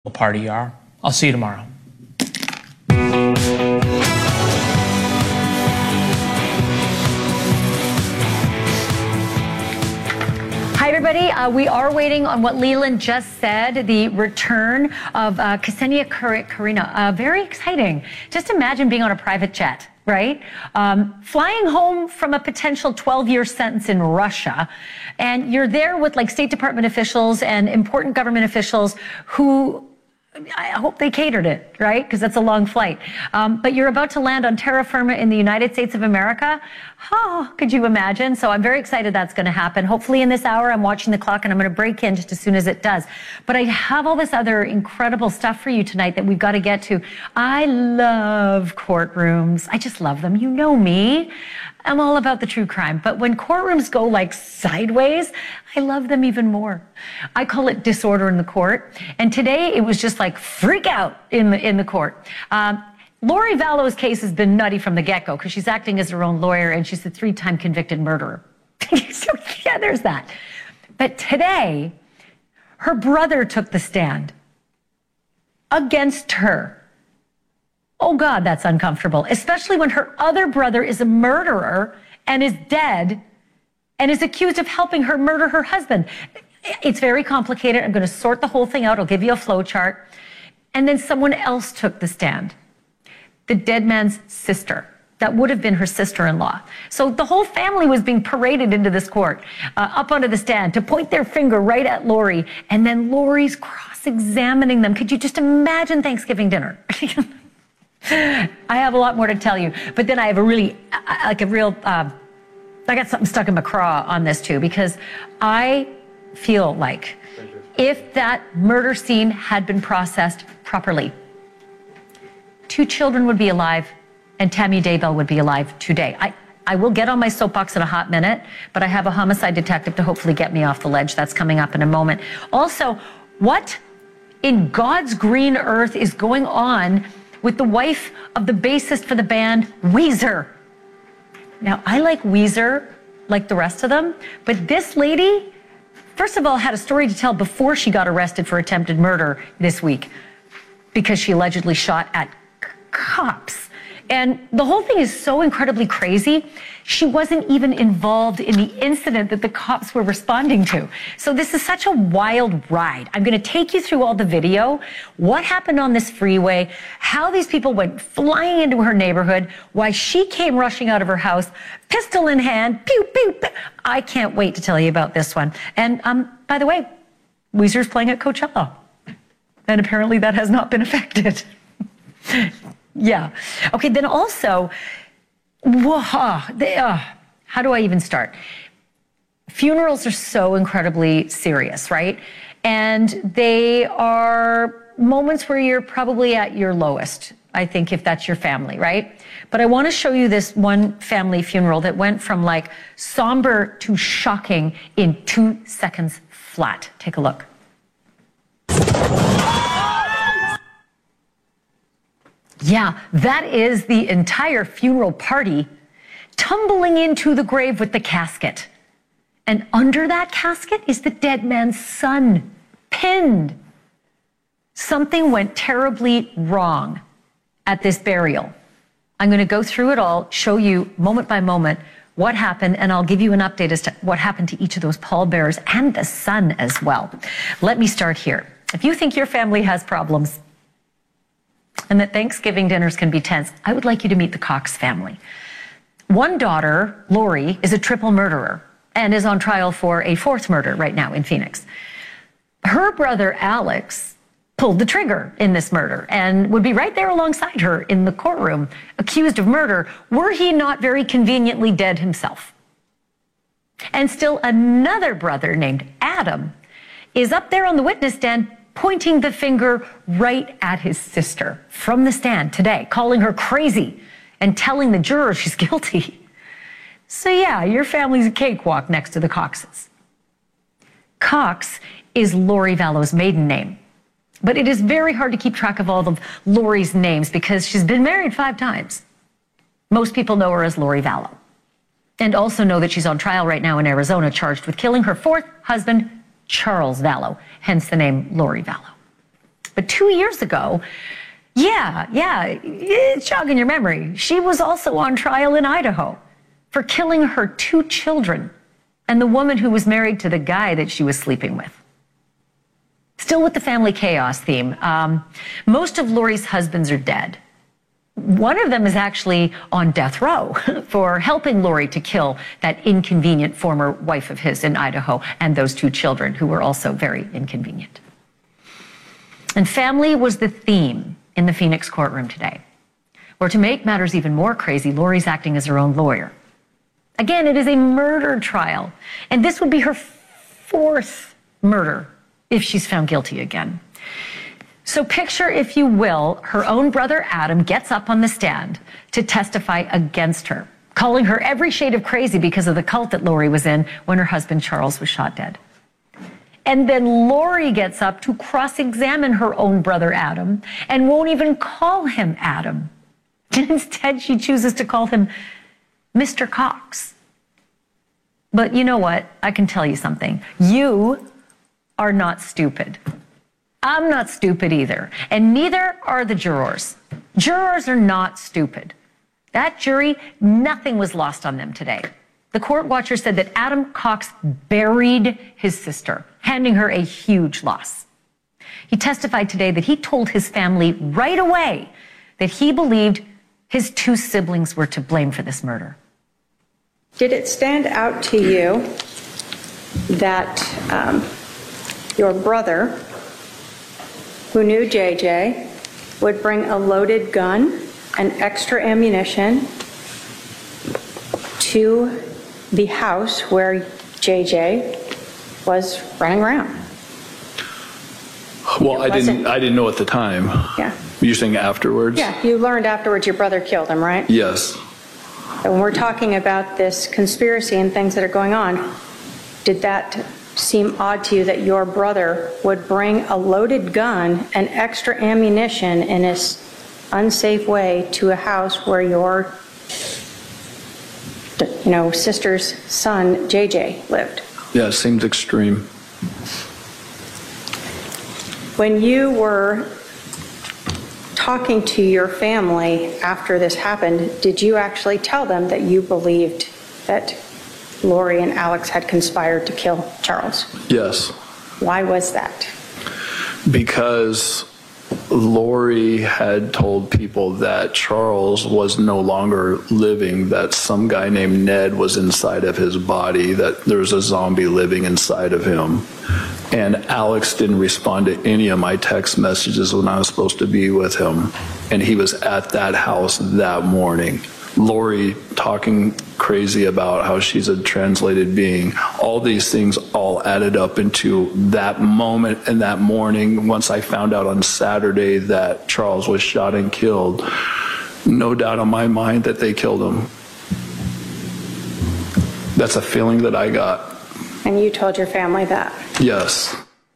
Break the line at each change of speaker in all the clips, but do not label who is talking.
party you are. I'll see you tomorrow.
Hi, everybody. We are waiting on what Leland just said, the return of Ksenia Karina. Very exciting. Just imagine being on a private jet, right? Flying home from a potential 12-year sentence in Russia. And you're there with like State Department officials and important government officials who, I hope they catered it, right? Because that's a long flight. But you're about to land on terra firma in the United States of America. Oh, could you imagine? So I'm very excited that's going to happen. Hopefully in this hour, I'm watching the clock and I'm going to break in just as soon as it does. But I have all this other incredible stuff for you tonight that we've got to get to. I love courtrooms. I just love them. You know me. I'm all about the true crime. But when courtrooms go like sideways, I love them even more. I call it disorder in the court. And today it was just like freak out in the court. Lori Vallow's case has been nutty from the get-go because she's acting as her own lawyer and she's a 3-time convicted murderer. So yeah, there's that. But today, her brother took the stand against her. Oh God, that's uncomfortable, especially when her other brother is a murderer and is dead and is accused of helping her murder her husband. It's very complicated. I'm going to sort the whole thing out. I'll give you a flow chart. And then someone else took the stand. The dead man's sister. That would have been her sister-in-law. So the whole family was being paraded into this court, up onto the stand to point their finger right at Lori. And then Lori's cross-examining them. Could you just imagine Thanksgiving dinner? I have a lot more to tell you, but then I have I got something stuck in my craw on this too, because I feel like if that murder scene had been processed properly, 2 children would be alive and Tammy Daybell would be alive today. I will get on my soapbox in a hot minute, but I have a homicide detective to hopefully get me off the ledge. That's coming up in a moment. Also, what in God's green earth is going on with the wife of the bassist for the band Weezer? Now, I like Weezer like the rest of them, but this lady, first of all, had a story to tell before she got arrested for attempted murder this week because she allegedly shot at cops. And the whole thing is so incredibly crazy. She wasn't even involved in the incident that the cops were responding to. So this is such a wild ride. I'm going to take you through all the video, what happened on this freeway, how these people went flying into her neighborhood, why she came rushing out of her house, pistol in hand, pew, pew, pew. I can't wait to tell you about this one. And by the way, Weezer's playing at Coachella. And apparently that has not been affected. Yeah. Okay, then also, how do I even start? Funerals are so incredibly serious, right? And they are moments where you're probably at your lowest, I think, if that's your family, right? But I want to show you this one family funeral that went from like somber to shocking in 2 seconds flat. Take a look. Yeah, that is the entire funeral party tumbling into the grave with the casket. And under that casket is the dead man's son, pinned. Something went terribly wrong at this burial. I'm going to go through it all, show you moment by moment what happened, and I'll give you an update as to what happened to each of those pallbearers and the son as well. Let me start here. If you think your family has problems, and that Thanksgiving dinners can be tense, I would like you to meet the Cox family. One daughter, Lori, is a triple murderer and is on trial for a 4th murder right now in Phoenix. Her brother, Alex, pulled the trigger in this murder and would be right there alongside her in the courtroom, accused of murder, were he not very conveniently dead himself. And still another brother named Adam is up there on the witness stand pointing the finger right at his sister from the stand today, calling her crazy and telling the jurors she's guilty. So yeah, your family's a cakewalk next to the Coxes. Cox is Lori Vallow's maiden name, but it is very hard to keep track of all of Lori's names because she's been married 5 times. Most people know her as Lori Vallow and also know that she's on trial right now in Arizona, charged with killing her 4th husband, Charles Vallow, hence the name Lori Vallow. But 2 years ago, it's jogging your memory. She was also on trial in Idaho for killing her 2 children and the woman who was married to the guy that she was sleeping with. Still with the family chaos theme, most of Lori's husbands are dead. One of them is actually on death row for helping Lori to kill that inconvenient former wife of his in Idaho and those 2 children who were also very inconvenient. And family was the theme in the Phoenix courtroom today, where, to make matters even more crazy, Lori's acting as her own lawyer. Again, it is a murder trial, and this would be her 4th murder if she's found guilty again. So picture, if you will, her own brother Adam gets up on the stand to testify against her, calling her every shade of crazy because of the cult that Lori was in when her husband Charles was shot dead. And then Lori gets up to cross-examine her own brother Adam and won't even call him Adam. Instead, she chooses to call him Mr. Cox. But you know what? I can tell you something. You are not stupid. I'm not stupid either. And neither are the jurors. Jurors are not stupid. That jury, nothing was lost on them today. The court watcher said that Adam Cox buried his sister, handing her a huge loss. He testified today that he told his family right away that he believed his 2 siblings were to blame for this murder.
Did it stand out to you that your brother, who knew JJ, would bring a loaded gun and extra ammunition to the house where JJ was running around?
Well, I didn't know at the time.
Yeah.
You're saying afterwards?
Yeah, you learned afterwards your brother killed him, right?
Yes.
And when we're talking about this conspiracy and things that are going on, did that seem odd to you that your brother would bring a loaded gun and extra ammunition in his unsafe way to a house where your sister's son, JJ, lived?
Yeah, it seemed extreme.
When you were talking to your family after this happened, did you actually tell them that you believed that Lori and Alex had conspired to kill Charles?
Yes.
Why was that?
Because Lori had told people that Charles was no longer living, that some guy named Ned was inside of his body, that there was a zombie living inside of him. And Alex didn't respond to any of my text messages when I was supposed to be with him. And he was at that house that morning. Lori talking crazy about how she's a translated being. All these things all added up into that moment and that morning. Once I found out on Saturday that Charles was shot and killed, no doubt in my mind that they killed him. That's a feeling that I got.
And you told your family that?
Yes.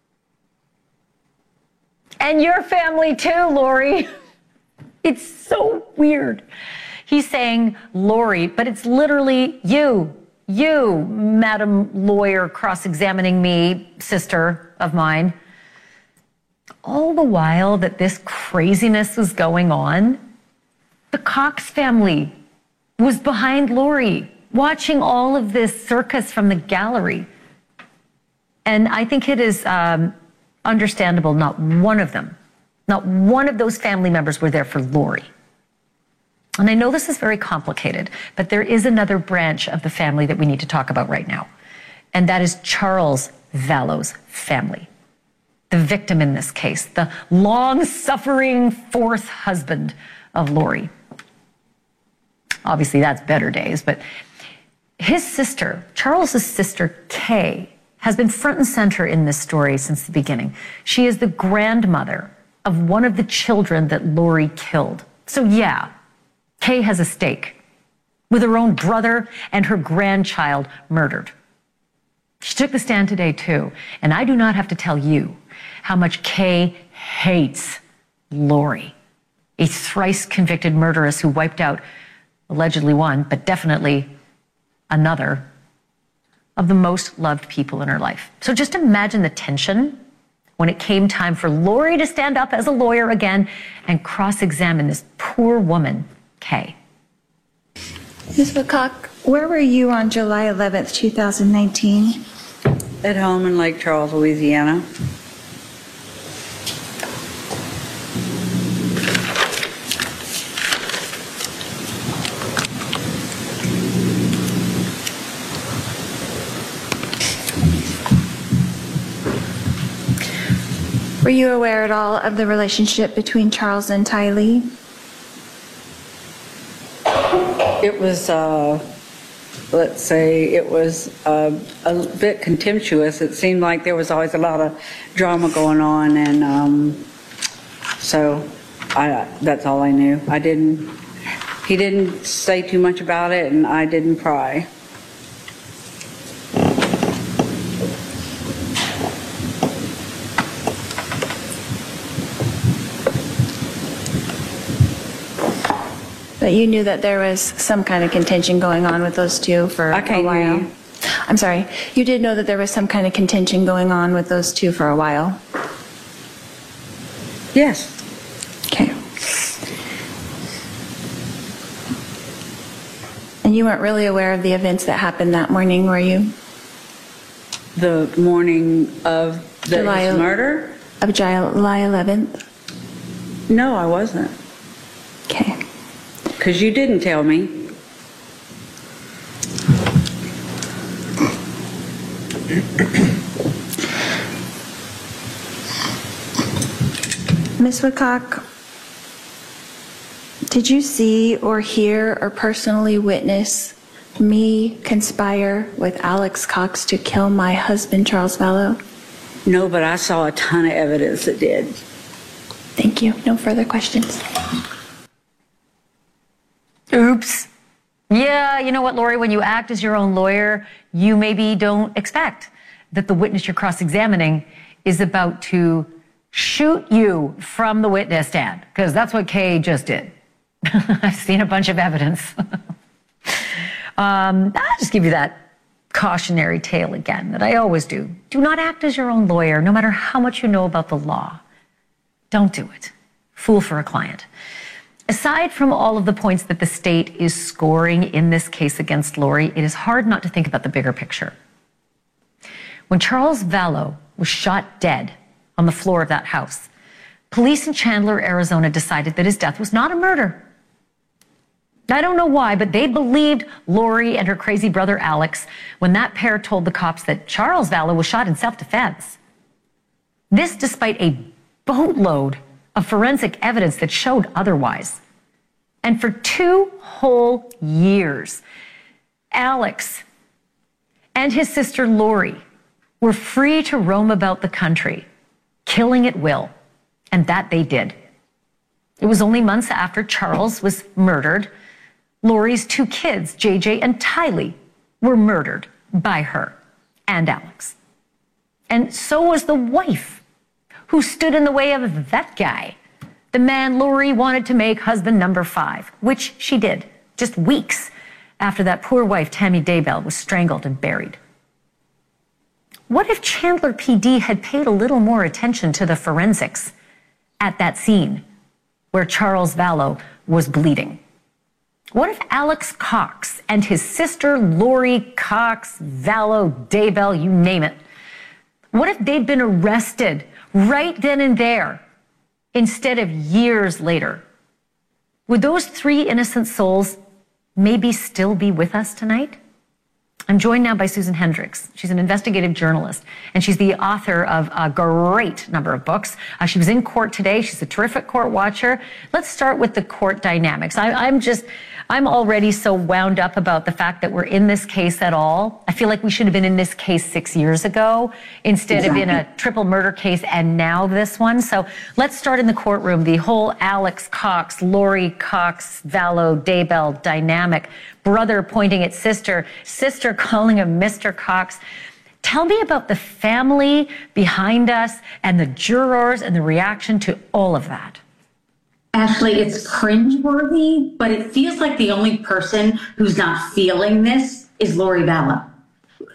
And your family too, Lori. It's so weird. He's saying Lori, but it's literally you, Madam Lawyer, cross-examining me, sister of mine. All the while that this craziness was going on, the Cox family was behind Lori, watching all of this circus from the gallery. And I think it is understandable not one of those family members were there for Lori. And I know this is very complicated, but there is another branch of the family that we need to talk about right now. And that is Charles Vallow's family. The victim in this case, the long-suffering 4th husband of Lori. Obviously, that's better days, but his sister, Charles's sister, Kay, has been front and center in this story since the beginning. She is the grandmother of one of the children that Lori killed. So yeah, Kay has a stake with her own brother and her grandchild murdered. She took the stand today too, and I do not have to tell you how much Kay hates Lori, a thrice convicted murderess who wiped out allegedly one, but definitely another of the most loved people in her life. So just imagine the tension when it came time for Lori to stand up as a lawyer again and cross-examine this poor woman, Kay.
Ms. Woodcock, where were you on July 11th, 2019?
At home in Lake Charles, Louisiana.
Were you aware at all of the relationship between Charles and Tylee?
It was, let's say, it was a bit contemptuous. It seemed like there was always a lot of drama going on, and so that's all I knew. He didn't say too much about it, and I didn't pry.
But you knew that there was some kind of contention going on with those two for a while. I'm sorry. You did know that there was some kind of contention going on with those two for a while?
Yes.
Okay. And you weren't really aware of the events that happened that morning, were you?
The morning of the murder?
Of July 11th?
No, I wasn't.
Okay.
Because you didn't tell me.
Ms. Woodcock, did you see or hear or personally witness me conspire with Alex Cox to kill my husband, Charles Vallow?
No, but I saw a ton of evidence that did.
Thank you. No further questions.
Oops. Yeah, you know what, Lori, when you act as your own lawyer, you maybe don't expect that the witness you're cross-examining is about to shoot you from the witness stand, because that's what Kay just did. I've seen a bunch of evidence. I'll just give you that cautionary tale again that I always do. Do not act as your own lawyer, no matter how much you know about the law. Don't do it. Fool for a client. Aside from all of the points that the state is scoring in this case against Lori, it is hard not to think about the bigger picture. When Charles Vallow was shot dead on the floor of that house, police in Chandler, Arizona decided that his death was not a murder. I don't know why, but they believed Lori and her crazy brother Alex when that pair told the cops that Charles Vallow was shot in self-defense. This despite a boatload of forensic evidence that showed otherwise. And for 2 whole years, Alex and his sister Lori were free to roam about the country, killing at will, and that they did. It was only months after Charles was murdered, Lori's 2 kids, JJ and Tylee, were murdered by her and Alex. And so was the wife who stood in the way of that guy, the man Lori wanted to make husband number 5, which she did just weeks after that poor wife, Tammy Daybell, was strangled and buried. What if Chandler PD had paid a little more attention to the forensics at that scene where Charles Vallow was bleeding? What if Alex Cox and his sister Lori Cox, Vallow, Daybell, you name it, what if they'd been arrested right then and there instead of years later? Would those 3 innocent souls maybe still be with us tonight? I'm joined now by Susan Hendricks. She's an investigative journalist, and she's the author of a great number of books. She was in court today. She's a terrific court watcher. Let's start with the court dynamics. I'm already so wound up about the fact that we're in this case at all. I feel like we should have been in this case 6 years ago instead of in a triple murder case and now this one. So let's start in the courtroom. The whole Alex Cox, Lori Cox, Vallow, Daybell dynamic. Brother pointing at sister, sister calling him Mr. Cox. Tell me about the family behind us and the jurors and the reaction to all of that.
Ashley, it's cringeworthy, but it feels like the only person who's not feeling this is Lori Vallow.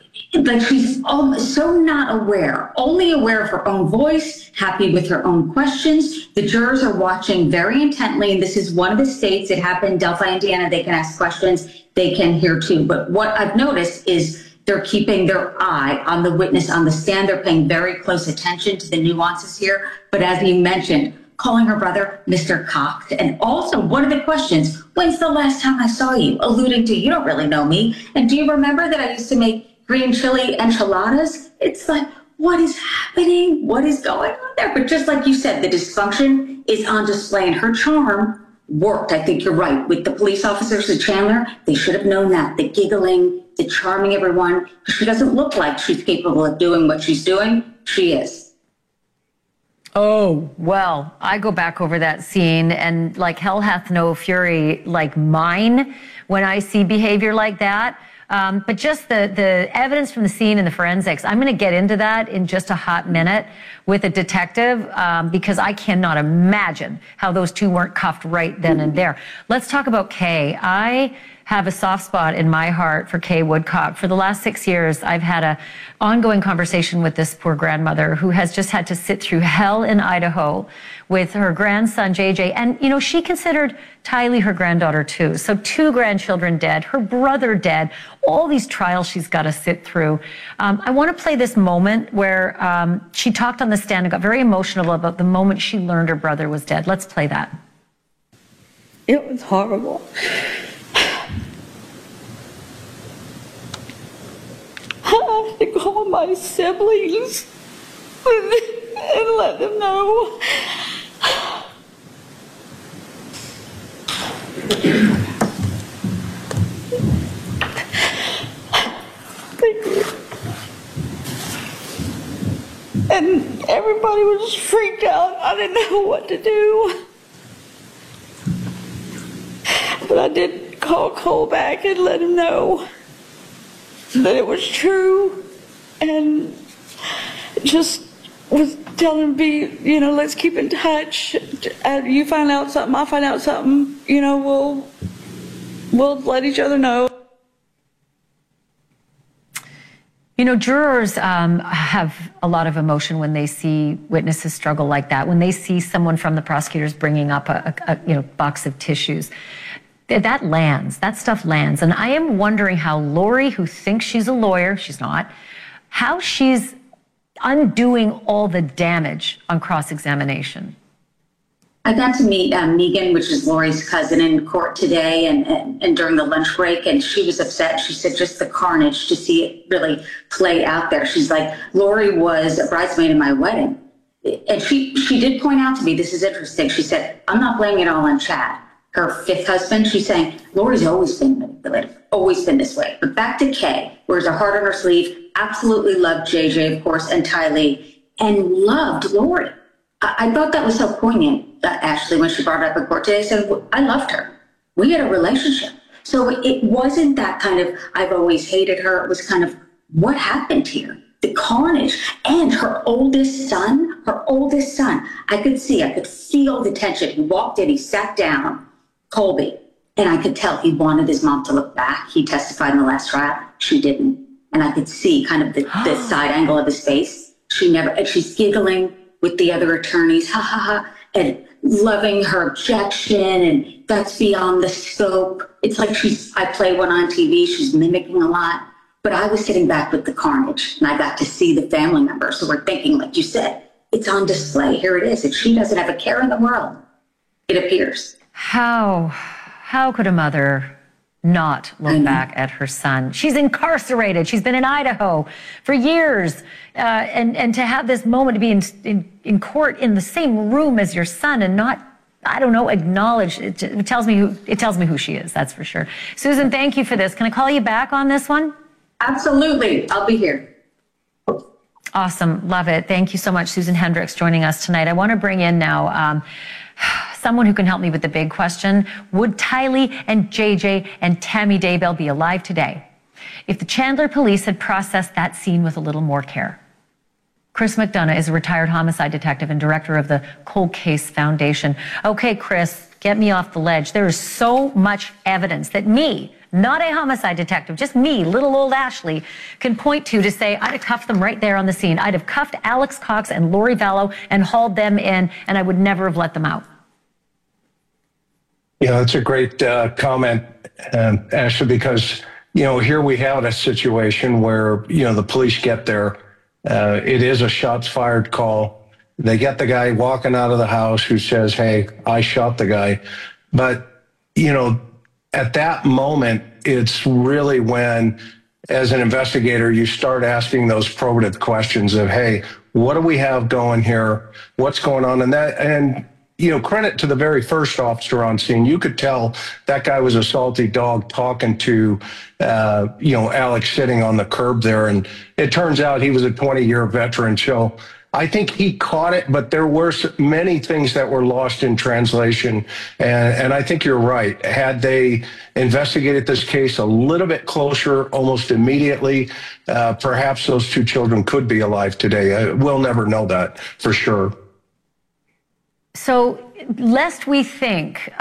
like she's so not aware, only aware of her own voice, happy with her own questions. The jurors are watching very intently, and this is one of the states, it happened in Delphi, Indiana, they can ask questions, they can hear too. But what I've noticed is they're keeping their eye on the witness on the stand. They're paying very close attention to the nuances here. But as you mentioned, calling her brother Mr. Cox. And also, one of the questions, when's the last time I saw you? Alluding to, you don't really know me. And do you remember that I used to make green chili enchiladas? It's like, what is happening? What is going on there? But just like you said, the dysfunction is on display, and her charm worked. I think you're right. With the police officers at Chandler, they should have known that. The giggling, the charming everyone, because she doesn't look like she's capable of doing what she's doing. She is.
Oh, well, I go back over that scene, and like hell hath no fury like mine when I see behavior like that. But just the evidence from the scene and the forensics, I'm going to get into that in just a hot minute with a detective, because I cannot imagine how those two weren't cuffed right then and there. Let's talk about Kay. I have a soft spot in my heart for Kay Woodcock. For the last 6 years, I've had an ongoing conversation with this poor grandmother who has just had to sit through hell in Idaho with her grandson, JJ. And, you know, she considered Tylee her granddaughter too. So 2 grandchildren dead, her brother dead, all these trials she's got to sit through. I want to play this moment where she talked on the stand and got very emotional about the moment she learned her brother was dead. Let's play that.
It was horrible. I have to call my siblings and let them know. Thank you. And everybody was freaked out. I didn't know what to do. But I did call Cole back and let him know that it was true, and just was telling me, you know, let's keep in touch. You find out something, I'll find out something. You know, we'll let each other know.
You know, jurors have a lot of emotion when they see witnesses struggle like that. When they see someone from the prosecutors bringing up a box of tissues. That lands, that stuff lands. And I am wondering how Lori, who thinks she's a lawyer, she's not, how she's undoing all the damage on cross-examination.
I got to meet Megan, which is Lori's cousin, in court today and during the lunch break, and she was upset. She said just the carnage to see it really play out there. She's like, Lori was a bridesmaid in my wedding. And she did point out to me, this is interesting, she said, I'm not blaming it all on Chad. Her 5th husband, she's saying, Lori's always been manipulative, always been this way. But back to Kay, wears her heart on her sleeve, absolutely loved JJ, of course, and Tylee, and loved Lori. I thought that was so poignant, Ashley, when she brought it up in court today. I said, I loved her. We had a relationship. So it wasn't that kind of, I've always hated her. It was kind of, what happened here? The carnage. And her oldest son, I could feel the tension. He walked in, he sat down, Colby, and I could tell he wanted his mom to look back. He testified in the last trial. She didn't. And I could see kind of the side angle of his face. And she's giggling with the other attorneys, ha ha ha, and loving her objection, and that's beyond the scope. It's like I play one on TV, she's mimicking a lot. But I was sitting back with the carnage, and I got to see the family members who were thinking, like you said, it's on display. Here it is. And she doesn't have a care in the world, it appears.
How could a mother not look back at her son? She's incarcerated. She's been in Idaho for years. And to have this moment to be in court in the same room as your son and not, I don't know, acknowledge, it tells me who she is, that's for sure. Susan, thank you for this. Can I call you back on this one?
Absolutely. I'll be here.
Awesome. Love it. Thank you so much, Susan Hendricks, joining us tonight. I want to bring in now someone who can help me with the big question. Would Tylee and JJ and Tammy Daybell be alive today if the Chandler police had processed that scene with a little more care? Chris McDonough is a retired homicide detective and director of the Cold Case Foundation. Okay, Chris, get me off the ledge. There is so much evidence that me, not a homicide detective, just me, little old Ashley, can point to say, I'd have cuffed them right there on the scene. I'd have cuffed Alex Cox and Lori Vallow and hauled them in, and I would never have let them out.
Yeah, that's a great comment, Ashley, because, here we have a situation where, the police get there. It is a shots fired call. They get the guy walking out of the house who says, hey, I shot the guy. But, at that moment, it's really when, as an investigator, you start asking those probative questions of, hey, what do we have going here? What's going on? And credit to the very first officer on scene. You could tell that guy was a salty dog talking to, Alex sitting on the curb there. And it turns out he was a 20-year veteran. So I think he caught it, but there were many things that were lost in translation. And I think you're right. Had they investigated this case a little bit closer, almost immediately, perhaps those two children could be alive today. We'll never know that for sure.
So, lest we think,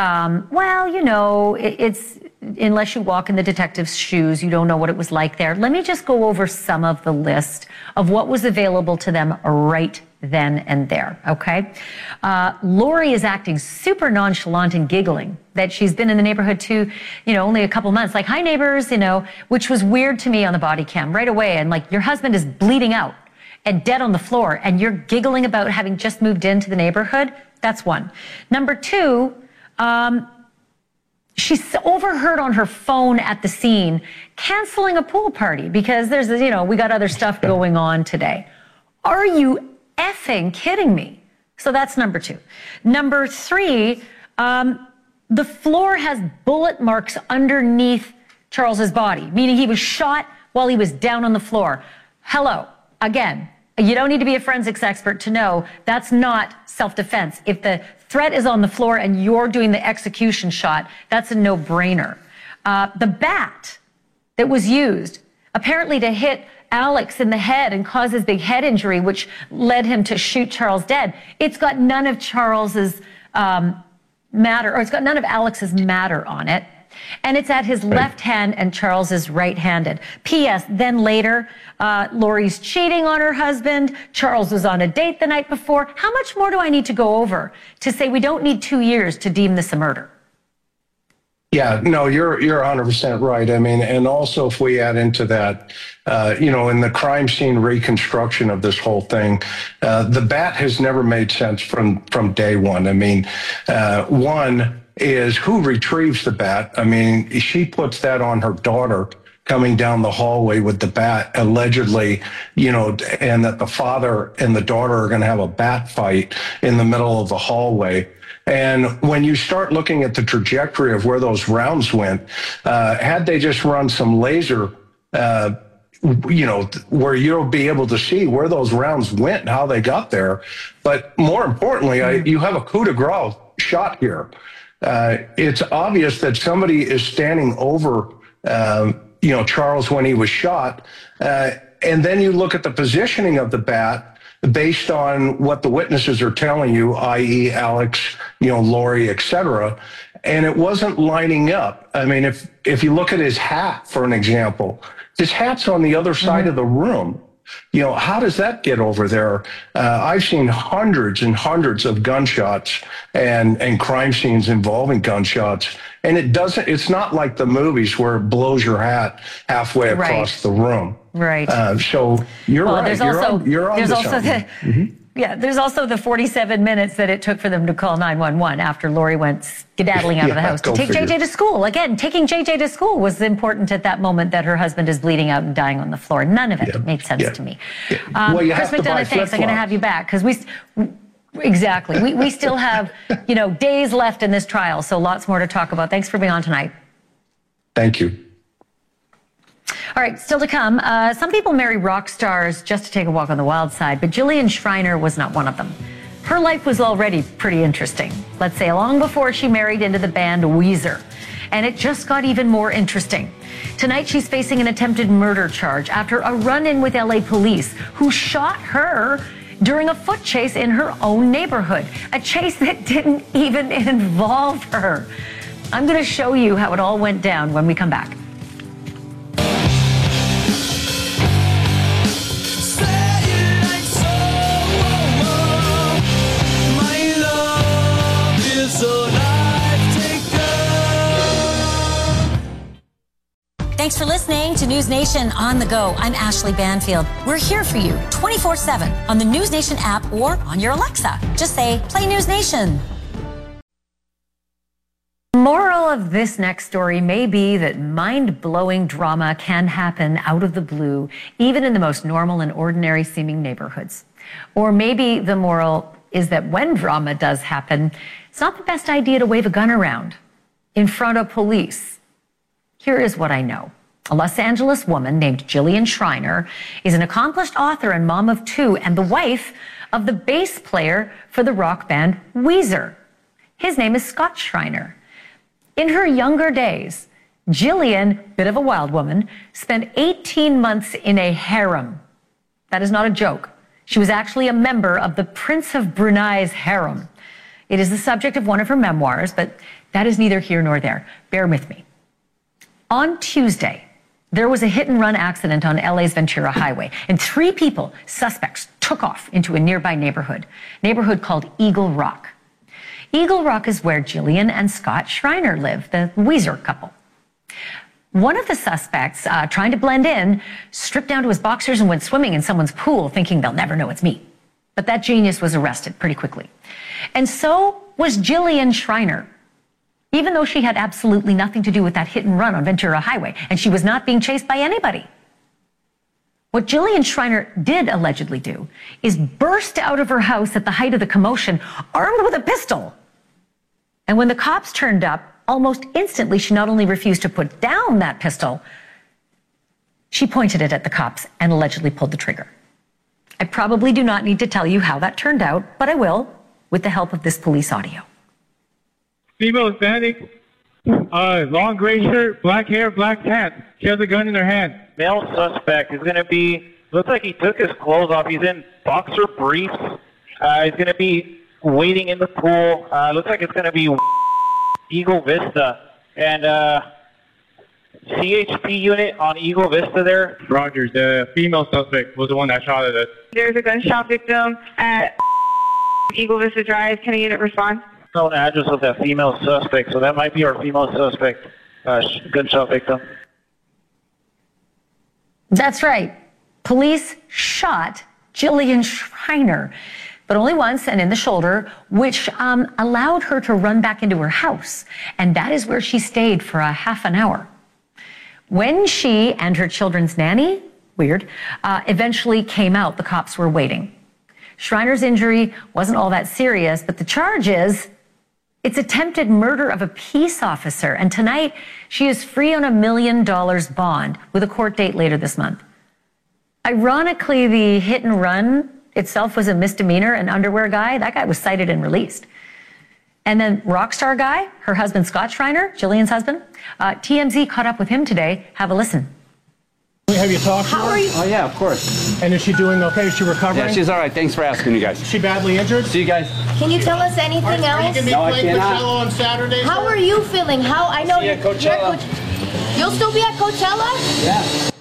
it's unless you walk in the detective's shoes, you don't know what it was like there. Let me just go over some of the list of what was available to them right then and there, okay? Lori is acting super nonchalant and giggling that she's been in the neighborhood too, only a couple months. Like, hi, neighbors, which was weird to me on the body cam right away. And like, your husband is bleeding out and dead on the floor, and you're giggling about having just moved into the neighborhood. That's one. Number two, she's overheard on her phone at the scene canceling a pool party because there's, we got other stuff going on today. Are you effing kidding me? So that's number two. Number three, the floor has bullet marks underneath Charles's body, meaning he was shot while he was down on the floor. Hello, again. You don't need to be a forensics expert to know that's not self-defense. If the threat is on the floor and you're doing the execution shot, that's a no-brainer. The bat that was used apparently to hit Alex in the head and cause his big head injury, which led him to shoot Charles dead, it's got none of Charles's matter, or it's got none of Alex's matter on it. And it's at his left hand and Charles is right-handed. P.S. Then later, Lori's cheating on her husband. Charles was on a date the night before. How much more do I need to go over to say we don't need 2 years to deem this a murder?
Yeah, no, you're 100% right. I mean, and also if we add into that, in the crime scene reconstruction of this whole thing, the bat has never made sense from day one. I mean, one is who retrieves the bat. I mean, she puts that on her daughter coming down the hallway with the bat, allegedly, and that the father and the daughter are going to have a bat fight in the middle of the hallway. And when you start looking at the trajectory of where those rounds went, had they just run some laser, where you'll be able to see where those rounds went and how they got there. But more importantly, you have a coup de grace shot here. It's obvious that somebody is standing over, Charles when he was shot. And then you look at the positioning of the bat based on what the witnesses are telling you, i.e. Alex, Lori, et cetera. And it wasn't lining up. I mean, if you look at his hat, for an example, his hat's on the other side of the room. How does that get over there? I've seen hundreds and hundreds of gunshots and crime scenes involving gunshots. And it's not like the movies where it blows your hat halfway across the room.
Right.
So you're right.
There's also the 47 minutes that it took for them to call 911 after Lori went skedaddling out of the house to take JJ to school. Again, taking JJ to school was important at that moment that her husband is bleeding out and dying on the floor. None of it made sense to me. Chris McDonough, thanks. I'm going to have you back because we still have, days left in this trial. So lots more to talk about. Thanks for being on tonight.
Thank you.
All right, still to come. Some people marry rock stars just to take a walk on the wild side, but Jillian Schreiner was not one of them. Her life was already pretty interesting, let's say long before she married into the band Weezer. And it just got even more interesting. Tonight, she's facing an attempted murder charge after a run-in with LA police who shot her during a foot chase in her own neighborhood, a chase that didn't even involve her. I'm going to show you how it all went down when we come back.
Thanks for listening to News Nation on the go. I'm Ashley Banfield. We're here for you 24/7 on the News Nation app or on your Alexa. Just say, play News Nation.
Moral of this next story may be that mind-blowing drama can happen out of the blue, even in the most normal and ordinary seeming neighborhoods. Or maybe the moral is that when drama does happen, it's not the best idea to wave a gun around in front of police. Here is what I know. A Los Angeles woman named Jillian Schreiner is an accomplished author and mom of two and the wife of the bass player for the rock band Weezer. His name is Scott Schreiner. In her younger days, Jillian, bit of a wild woman, spent 18 months in a harem. That is not a joke. She was actually a member of the Prince of Brunei's harem. It is the subject of one of her memoirs, but that is neither here nor there. Bear with me. On Tuesday, there was a hit-and-run accident on LA's Ventura Highway, and 3 people, suspects, took off into a nearby neighborhood called Eagle Rock. Eagle Rock is where Jillian and Scott Schreiner live, the Weezer couple. One of the suspects, trying to blend in, stripped down to his boxers and went swimming in someone's pool, thinking they'll never know it's me. But that genius was arrested pretty quickly. And so was Jillian Schreiner. Even though she had absolutely nothing to do with that hit and run on Ventura Highway, and she was not being chased by anybody. What Jillian Schreiner did allegedly do is burst out of her house at the height of the commotion, armed with a pistol. And when the cops turned up, almost instantly, she not only refused to put down that pistol, she pointed it at the cops and allegedly pulled the trigger. I probably do not need to tell you how that turned out, but I will, with the help of this police audio.
Female Hispanic, long gray shirt, black hair, black pants. She has a gun in her hand.
Male suspect is going to be, looks like he took his clothes off. He's in boxer briefs. He's going to be waiting in the pool. Looks like it's going to be Eagle Vista. And CHP unit on Eagle Vista there.
Rogers, the female suspect was the one that shot at us.
There's a gunshot victim at Eagle Vista Drive. Can a unit respond?
Known address of that female suspect, so that might be our female suspect gunshot victim.
That's right. Police shot Jillian Schreiner, but only once and in the shoulder, which allowed her to run back into her house. And that is where she stayed for a half an hour. When she and her children's nanny, eventually came out, the cops were waiting. Schreiner's injury wasn't all that serious, but the charge is it's attempted murder of a peace officer. And tonight, she is free on $1 million bond with a court date later this month. Ironically, the hit and run itself was a misdemeanor. An underwear guy, that guy was cited and released. And then rock star guy, her husband Scott Schreiner, Jillian's husband, TMZ caught up with him today. Have a listen.
Have you talked to her?
How are you? Oh, yeah, of course.
And is she doing okay? Is she recovering?
Yeah, she's all right. Thanks for asking, you guys.
Is she badly injured?
See you guys.
Can you tell us anything else?
Are you going to be playing Coachella on Saturday?
How are you feeling? I know you're
Coachella.
You'll still be at Coachella?
Yeah.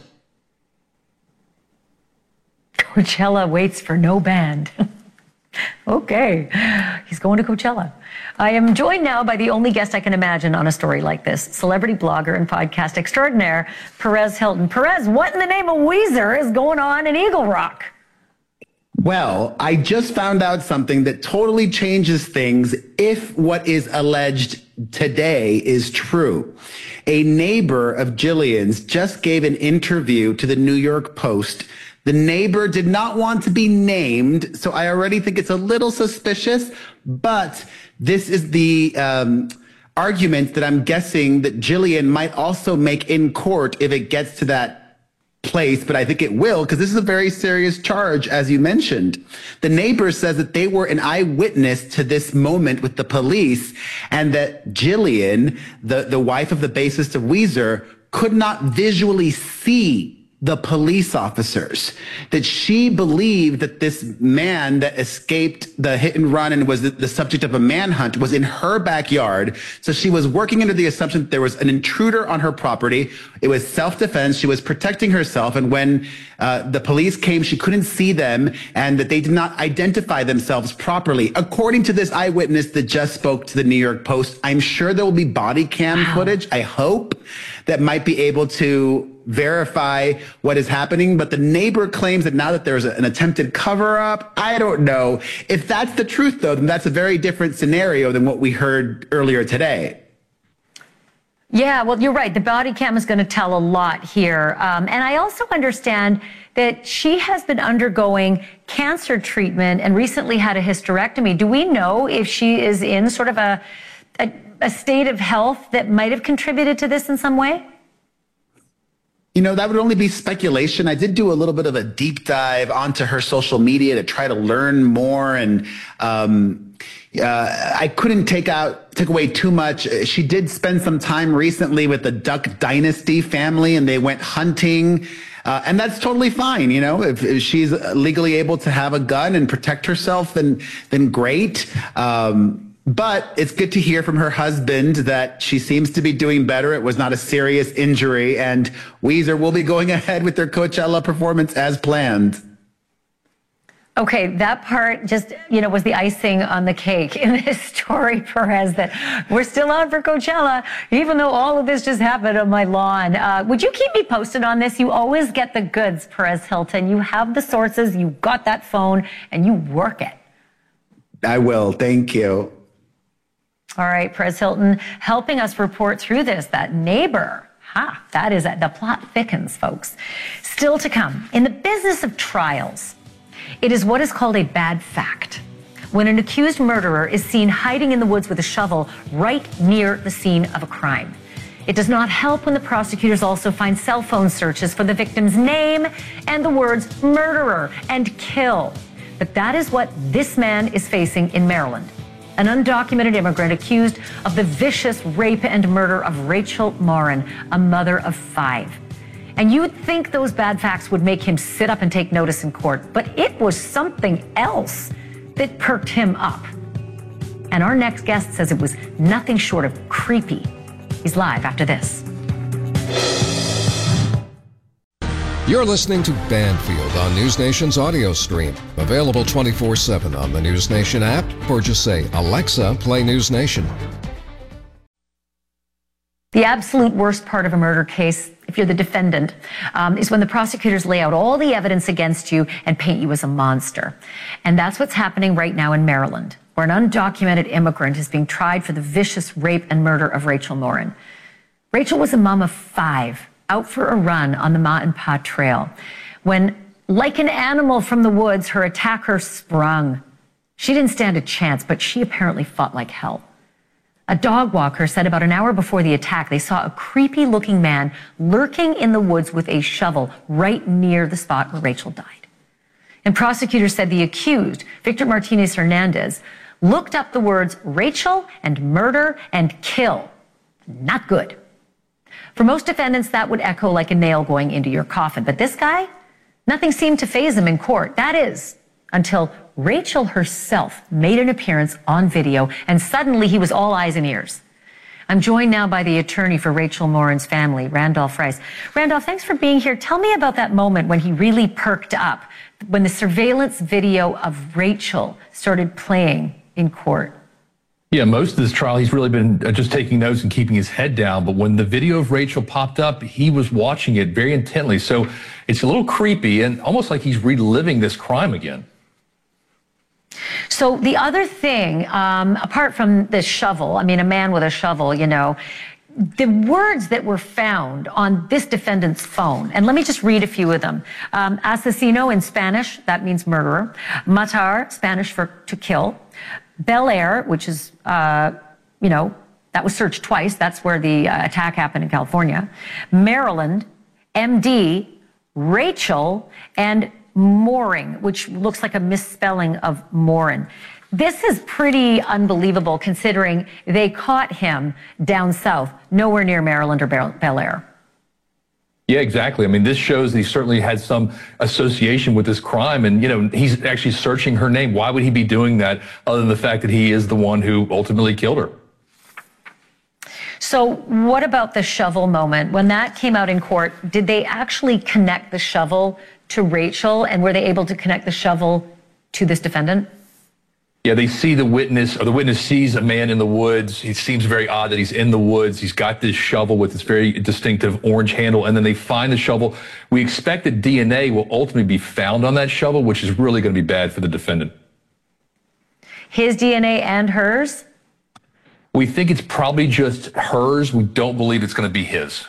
Coachella waits for no band. Okay, he's going to Coachella. I am joined now by the only guest I can imagine on a story like this, celebrity blogger and podcast extraordinaire, Perez Hilton. Perez, what in the name of Weezer is going on in Eagle Rock?
Well, I just found out something that totally changes things if what is alleged today is true. A neighbor of Jillian's just gave an interview to the New York Post. The neighbor did not want to be named, so I already think it's a little suspicious, but this is the argument that I'm guessing that Jillian might also make in court if it gets to that place, but I think it will, because this is a very serious charge, as you mentioned. The neighbor says that they were an eyewitness to this moment with the police, and that Jillian, the wife of the bassist of Weezer, could not visually see the police officers, that she believed that this man that escaped the hit and run and was the subject of a manhunt was in her backyard. So she was working under the assumption that there was an intruder on her property. It was self-defense. She was protecting herself. And when the police came, she couldn't see them and that they did not identify themselves properly. According to this eyewitness that just spoke to the New York Post, I'm sure there will be body cam footage, I hope, that might be able to verify what is happening. But the neighbor claims that now that there's an attempted cover up, I don't know. If that's the truth, though, then that's a very different scenario than what we heard earlier today.
Yeah, well, you're right. The body cam is going to tell a lot here. And I also understand that she has been undergoing cancer treatment and recently had a hysterectomy. Do we know if she is in sort of a state of health that might have contributed to this in some way?
You know, that would only be speculation. I did do a little bit of a deep dive onto her social media to try to learn more, and I couldn't take away too much. She did spend some time recently with the Duck Dynasty family, and they went hunting. And that's totally fine. You know, if she's legally able to have a gun and protect herself, then great. But it's good to hear from her husband that she seems to be doing better. It was not a serious injury, and Weezer will be going ahead with their Coachella performance as planned.
Okay, that part just, was the icing on the cake in this story, Perez, that we're still on for Coachella, even though all of this just happened on my lawn. Would you keep me posted on this? You always get the goods, Perez Hilton. You have the sources, you got that phone, and you work it.
I will. Thank you.
All right, Perez Hilton helping us report through this. That neighbor, that is it. The plot thickens, folks. Still to come, in the business of trials, it is what is called a bad fact when an accused murderer is seen hiding in the woods with a shovel right near the scene of a crime. It does not help when the prosecutors also find cell phone searches for the victim's name and the words murderer and kill. But that is what this man is facing in Maryland. An undocumented immigrant accused of the vicious rape and murder of Rachel Morin, a mother of 5. And you'd think those bad facts would make him sit up and take notice in court, but it was something else that perked him up. And our next guest says it was nothing short of creepy. He's live after this.
You're listening to Banfield on News Nation's audio stream. Available 24/7 on the News Nation app, or just say, Alexa, play News Nation.
The absolute worst part of a murder case, if you're the defendant, is when the prosecutors lay out all the evidence against you and paint you as a monster. And that's what's happening right now in Maryland, where an undocumented immigrant is being tried for the vicious rape and murder of Rachel Morin. Rachel was a mom of 5, out for a run on the Ma and Pa Trail, when, like an animal from the woods, her attacker sprung. She didn't stand a chance, but she apparently fought like hell. A dog walker said about an hour before the attack, they saw a creepy-looking man lurking in the woods with a shovel right near the spot where Rachel died. And prosecutors said the accused, Victor Martinez Hernandez, looked up the words Rachel and murder and kill. Not good. For most defendants, that would echo like a nail going into your coffin. But this guy, nothing seemed to faze him in court. That is, until Rachel herself made an appearance on video, and suddenly he was all eyes and ears. I'm joined now by the attorney for Rachel Morin's family, Randolph Rice. Randolph, thanks for being here. Tell me about that moment when he really perked up, when the surveillance video of Rachel started playing in court.
Yeah, most of this trial, he's really been just taking notes and keeping his head down. But when the video of Rachel popped up, he was watching it very intently. So it's a little creepy and almost like he's reliving this crime again.
So the other thing, apart from this shovel, I mean, a man with a shovel, the words that were found on this defendant's phone, and let me just read a few of them. Asesino in Spanish, that means murderer. Matar, Spanish for to kill. Bel Air, which is, that was searched twice. That's where the attack happened in California. Maryland, MD, Rachel, and Mooring, which looks like a misspelling of Morin. This is pretty unbelievable considering they caught him down south, nowhere near Maryland or Bel Air.
Yeah, exactly. I mean, this shows that he certainly had some association with this crime. And, you know, he's actually searching her name. Why would he be doing that other than the fact that he is the one who ultimately killed her?
So what about the shovel moment? When that came out in court, did they actually connect the shovel to Rachel? And were they able to connect the shovel to this defendant?
Yeah, they see the witness, or the witness sees a man in the woods. It seems very odd that he's in the woods. He's got this shovel with this very distinctive orange handle, and then they find the shovel. We expect that DNA will ultimately be found on that shovel, which is really going to be bad for the defendant.
His DNA and hers?
We think it's probably just hers. We don't believe it's going to be his.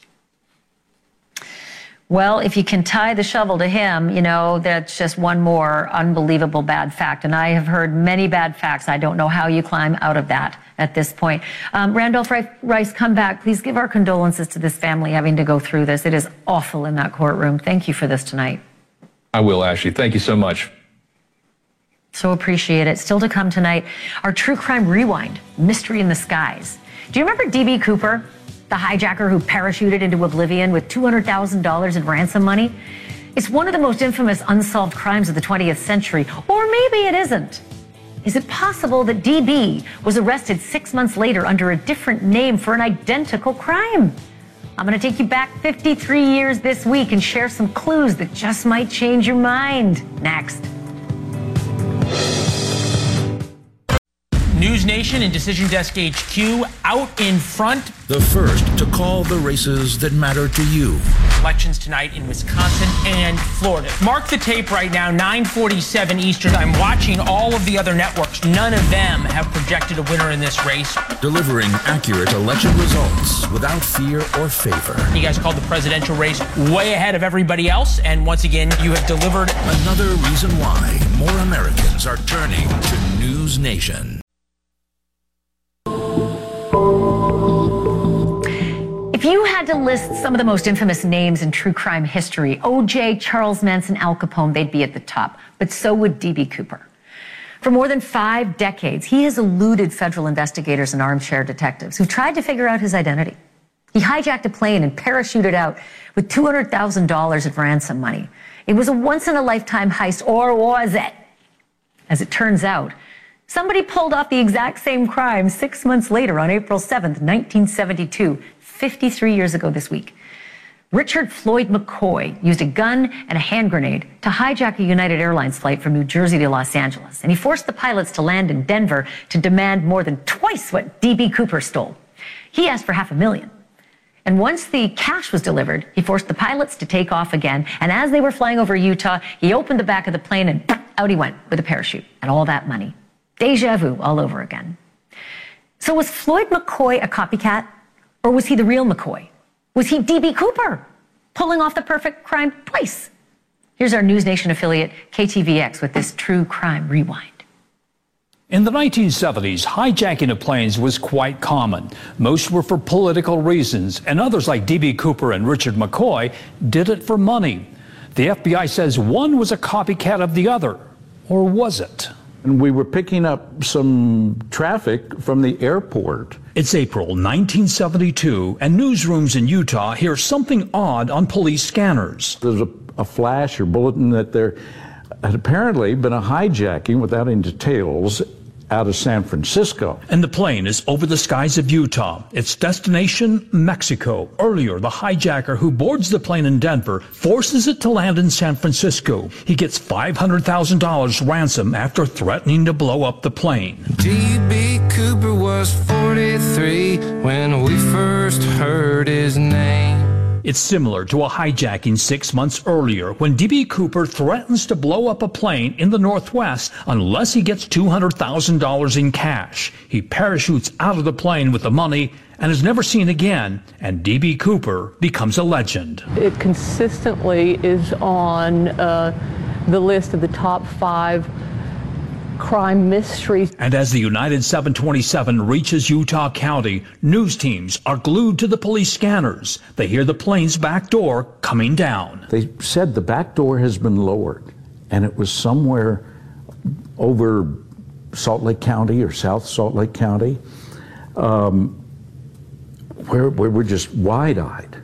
Well, if you can tie the shovel to him, you know, that's just one more unbelievable bad fact. And I have heard many bad facts. I don't know how you climb out of that at this point. Randolph Rice, come back. Please give our condolences to this family having to go through this. It is awful in that courtroom. Thank you for this tonight.
I will, Ashley. Thank you so much.
So appreciate it. Still to come tonight, our True Crime Rewind, Mystery in the Skies. Do you remember D.B. Cooper, the hijacker who parachuted into oblivion with $200,000 in ransom money? It's one of the most infamous unsolved crimes of the 20th century. Or maybe it isn't. Is it possible that D.B. was arrested 6 months later under a different name for an identical crime? I'm going to take you back 53 years this week and share some clues that just might change your mind. Next.
News Nation and Decision Desk HQ out in front.
The first to call the races that matter to you.
Elections tonight in Wisconsin and Florida. Mark the tape right now, 9:47 Eastern. I'm watching all of the other networks. None of them have projected a winner in this race.
Delivering accurate election results without fear or favor.
You guys called the presidential race way ahead of everybody else, and once again, you have delivered.
Another reason why more Americans are turning to News Nation.
If you had to list some of the most infamous names in true crime history, O.J., Charles Manson, Al Capone, they'd be at the top. But so would D.B. Cooper. For more than 5 decades, he has eluded federal investigators and armchair detectives who tried to figure out his identity. He hijacked a plane and parachuted out with $200,000 of ransom money. It was a once-in-a-lifetime heist, or was it? As it turns out, somebody pulled off the exact same crime 6 months later on April 7th, 1972, 53 years ago this week. Richard Floyd McCoy used a gun and a hand grenade to hijack a United Airlines flight from New Jersey to Los Angeles, and he forced the pilots to land in Denver to demand more than twice what D.B. Cooper stole. He asked for $500,000. And once the cash was delivered, he forced the pilots to take off again, and as they were flying over Utah, he opened the back of the plane and out he went with a parachute and all that money. Deja vu all over again. So was Floyd McCoy a copycat? Or was he the real McCoy? Was he D.B. Cooper, pulling off the perfect crime twice? Here's our News Nation affiliate, KTVX, with this True Crime Rewind.
In the 1970s, hijacking of planes was quite common. Most were for political reasons, and others like D.B. Cooper and Richard McCoy did it for money. The FBI says one was a copycat of the other. Or was it?
And we were picking up some traffic from the airport.
It's April 1972, and newsrooms in Utah hear something odd on police scanners.
There's a flash or bulletin that there had apparently been a hijacking, without any details, out of San Francisco.
And the plane is over the skies of Utah. Its destination, Mexico. Earlier, the hijacker who boards the plane in Denver forces it to land in San Francisco. He gets $500,000 ransom after threatening to blow up the plane.
D.B. Cooper was 43 when we first heard his name.
It's similar to a hijacking 6 months earlier when D.B. Cooper threatens to blow up a plane in the Northwest unless he gets $200,000 in cash. He parachutes out of the plane with the money and is never seen again, and D.B. Cooper becomes a legend.
It consistently is on the list of the top 5 crime mysteries.
And as the United 727 reaches Utah County, news teams are glued to the police scanners. They hear the plane's back door coming down.
They said the back door has been lowered, and it was somewhere over Salt Lake County or South Salt Lake County, where we're just wide-eyed.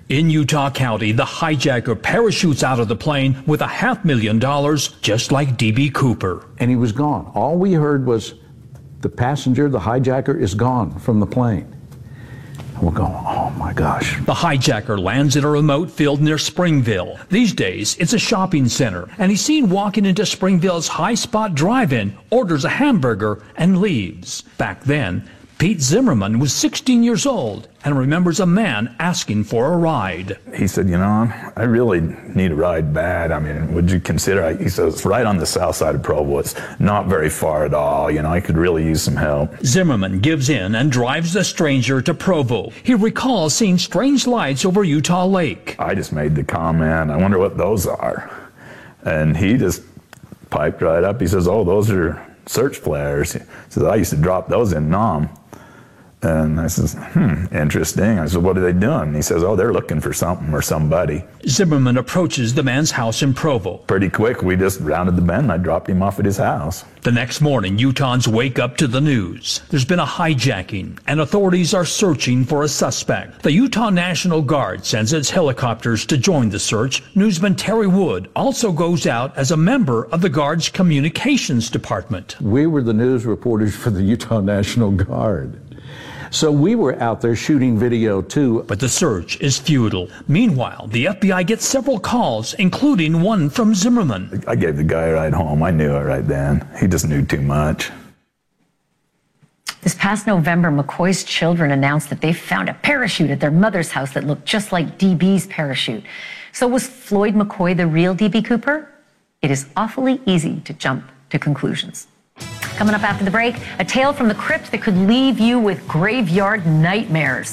In Utah County, the hijacker parachutes out of the plane with $500,000, just like D.B. Cooper.
And he was gone. All we heard was the passenger, the hijacker, is gone from the plane. And we're going, oh my gosh.
The hijacker lands at a remote field near Springville. These days, it's a shopping center, and he's seen walking into Springville's High Spot Drive-In, orders a hamburger, and leaves. Back then, Pete Zimmerman was 16 years old and remembers a man asking for a ride.
He said, you know, I really need a ride bad. I mean, would you consider, he says, it's right on the south side of Provo. It's not very far at all. You know, I could really use some help.
Zimmerman gives in and drives the stranger to Provo. He recalls seeing strange lights over Utah Lake.
I just made the comment, I wonder what those are. And he just piped right up. He says, oh, those are search flares. He says, I used to drop those in Nam. And I says, interesting. I said, what are they doing? He says, oh, they're looking for something or somebody.
Zimmerman approaches the man's house in Provo.
Pretty quick, we just rounded the bend and I dropped him off at his house.
The next morning, Utahns wake up to the news. There's been a hijacking, and authorities are searching for a suspect. The Utah National Guard sends its helicopters to join the search. Newsman Terry Wood also goes out as a member of the Guard's communications department.
We were the news reporters for the Utah National Guard. So we were out there shooting video too.
But the search is futile. Meanwhile, the FBI gets several calls, including one from Zimmerman.
I gave the guy a ride home. I knew it right then. He just knew too much.
This past November, McCoy's children announced that they found a parachute at their mother's house that looked just like DB's parachute. So was Floyd McCoy the real DB Cooper? It is awfully easy to jump to conclusions. Coming up after the break, a tale from the crypt that could leave you with graveyard nightmares.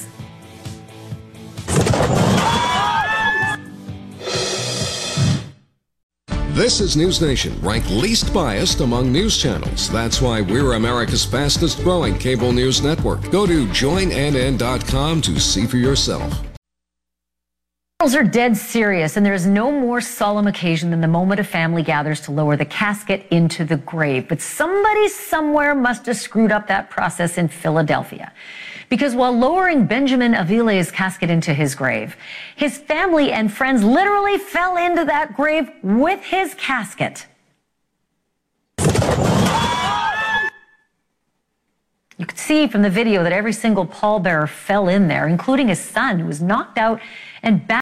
This is News Nation, ranked least biased among news channels. That's why we're America's fastest growing cable news network. Go to joinnn.com to see for yourself.
Funerals are dead serious, and there is no more solemn occasion than the moment a family gathers to lower the casket into the grave. But somebody somewhere must have screwed up that process in Philadelphia. Because while lowering Benjamin Avile's casket into his grave, his family and friends literally fell into that grave with his casket. You could see from the video that every single pallbearer fell in there, including his son, who was knocked out and back.